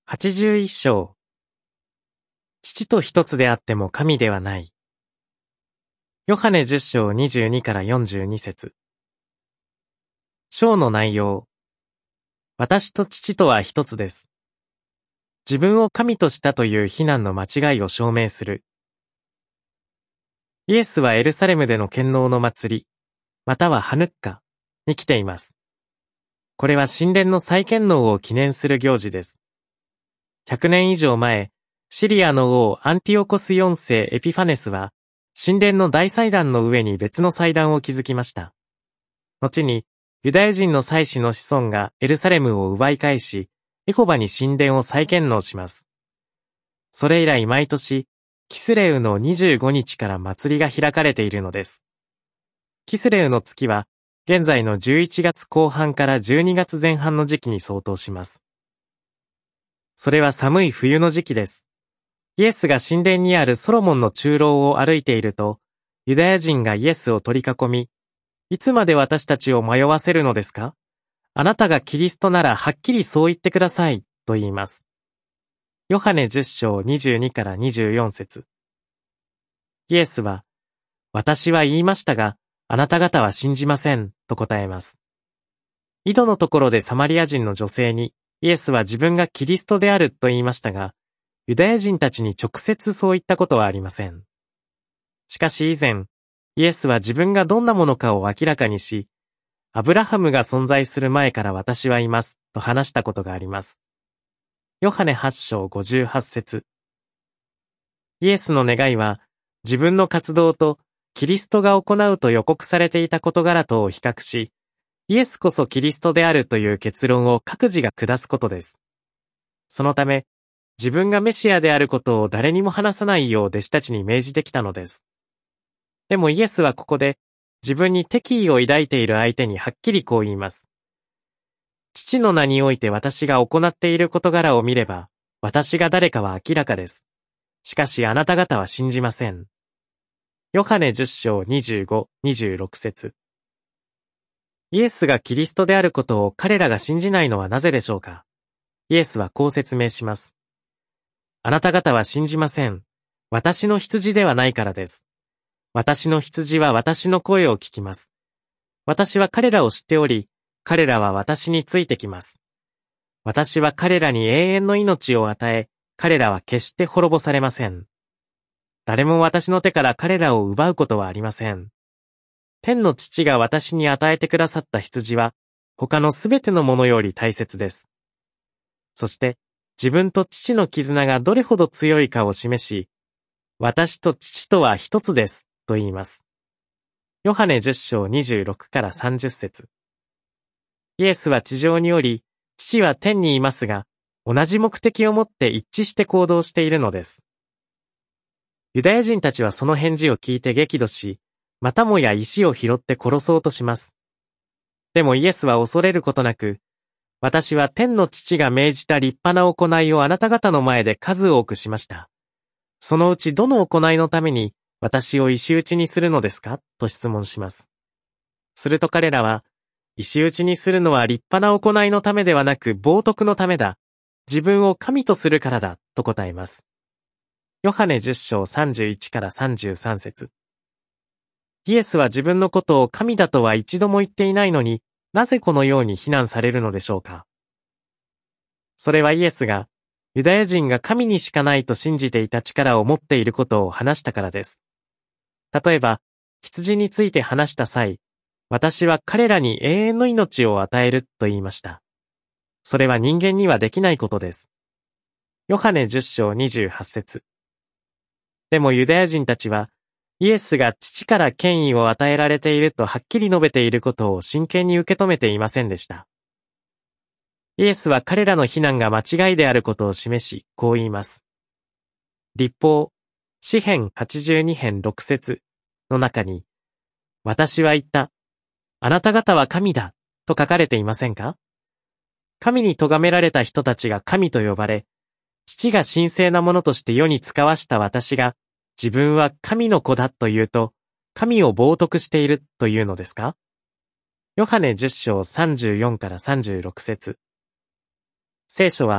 81章。父と一つであっても神ではない。ヨハネ10章22から42節。章の内容。私と父とは一つです。自分を神としたという非難の間違いを証明する。イエスはエルサレムでの献納の祭り、またはハヌッカに来ています。これは神殿の再献納を記念する行事です。100年以上前、シリアの王アンティオコス4世エピファネスは、神殿の大祭壇の上に別の祭壇を築きました。後に、ユダヤ人の祭司の子孫がエルサレムを奪い返し、エホバに神殿を再建納します。それ以来毎年、キスレウの25日から祭りが開かれているのです。キスレウの月は、現在の11月後半から12月前半の時期に相当します。それは寒い冬の時期です。イエスが神殿にあるソロモンの中廊を歩いていると、ユダヤ人がイエスを取り囲み、いつまで私たちを迷わせるのですか？あなたがキリストならはっきりそう言ってください、と言います。ヨハネ10章22から24節。イエスは、私は言いましたが、あなた方は信じません、と答えます。井戸のところでサマリア人の女性に、イエスは自分がキリストであると言いましたが、ユダヤ人たちに直接そう言ったことはありません。しかし以前、イエスは自分がどんなものかを明らかにし、アブラハムが存在する前から私はいます、と話したことがあります。ヨハネ8章58節。イエスの願いは、自分の活動とキリストが行うと予告されていた事柄とを比較し、イエスこそキリストであるという結論を各自が下すことです。そのため、自分がメシアであることを誰にも話さないよう弟子たちに命じてきたのです。でもイエスはここで、自分に敵意を抱いている相手にはっきりこう言います。父の名において私が行っている事柄を見れば、私が誰かは明らかです。しかしあなた方は信じません。ヨハネ10章25、26節。イエスがキリストであることを彼らが信じないのはなぜでしょうか？イエスはこう説明します。あなた方は信じません。私の羊ではないからです。私の羊は私の声を聞きます。私は彼らを知っており、彼らは私についてきます。私は彼らに永遠の命を与え、彼らは決して滅ぼされません。誰も私の手から彼らを奪うことはありません。天の父が私に与えてくださった羊は、他のすべてのものより大切です。そして、自分と父の絆がどれほど強いかを示し、私と父とは一つです、と言います。ヨハネ10章26から30節。イエスは地上におり、父は天にいますが、同じ目的をもって一致して行動しているのです。ユダヤ人たちはその返事を聞いて激怒し、またもや石を拾って殺そうとします。でもイエスは恐れることなく、私は天の父が命じた立派な行いをあなた方の前で数多くしました。そのうちどの行いのために私を石打ちにするのですか？と質問します。すると彼らは、石打ちにするのは立派な行いのためではなく冒涜のためだ。自分を神とするからだ、と答えます。ヨハネ10章31から33節。イエスは自分のことを神だとは一度も言っていないのに、なぜこのように非難されるのでしょうか？それはイエスが、ユダヤ人が神にしかないと信じていた力を持っていることを話したからです。例えば、羊について話した際、私は彼らに永遠の命を与えると言いました。それは人間にはできないことです。ヨハネ10章28節。でもユダヤ人たちは、イエスが父から権威を与えられているとはっきり述べていることを真剣に受け止めていませんでした。イエスは彼らの非難が間違いであることを示し、こう言います。律法、詩編82編6節の中に、私は言った、あなた方は神だ、と書かれていませんか？神に咎められた人たちが神と呼ばれ、父が神聖なものとして世に使わした私が、自分は神の子だと言うと、神を冒涜しているというのですか？ヨハネ10章34から36節。聖書は、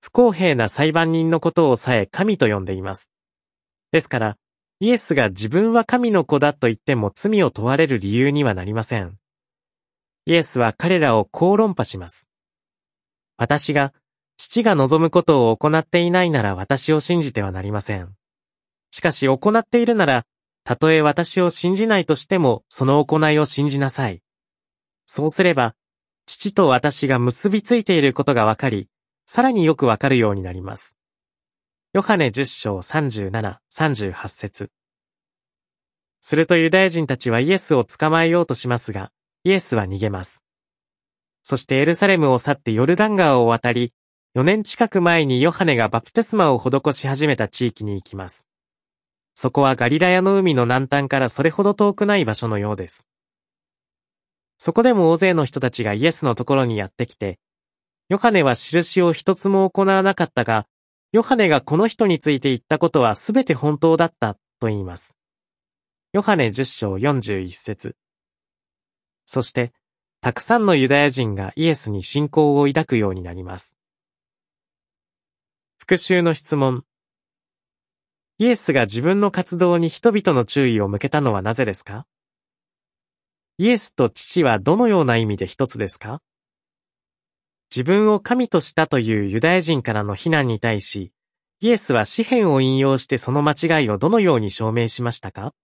不公平な裁判人のことをさえ神と呼んでいます。ですから、イエスが自分は神の子だと言っても罪を問われる理由にはなりません。イエスは彼らをこう論破します。私が、父が望むことを行っていないなら私を信じてはなりません。しかし行っているなら、たとえ私を信じないとしてもその行いを信じなさい。そうすれば、父と私が結びついていることがわかり、さらによくわかるようになります。ヨハネ10章37、38節。するとユダヤ人たちはイエスを捕まえようとしますが、イエスは逃げます。そしてエルサレムを去ってヨルダン川を渡り、4年近く前にヨハネがバプテスマを施し始めた地域に行きます。そこはガリラヤの海の南端からそれほど遠くない場所のようです。そこでも大勢の人たちがイエスのところにやってきて、ヨハネは印を一つも行わなかったが、ヨハネがこの人について言ったことはすべて本当だったと言います。ヨハネ10章41節。そして、たくさんのユダヤ人がイエスに信仰を抱くようになります。復習の質問。イエスが自分の活動に人々の注意を向けたのはなぜですか？イエスと父はどのような意味で一つですか？自分を神としたというユダヤ人からの非難に対し、イエスは詩編を引用してその間違いをどのように証明しましたか？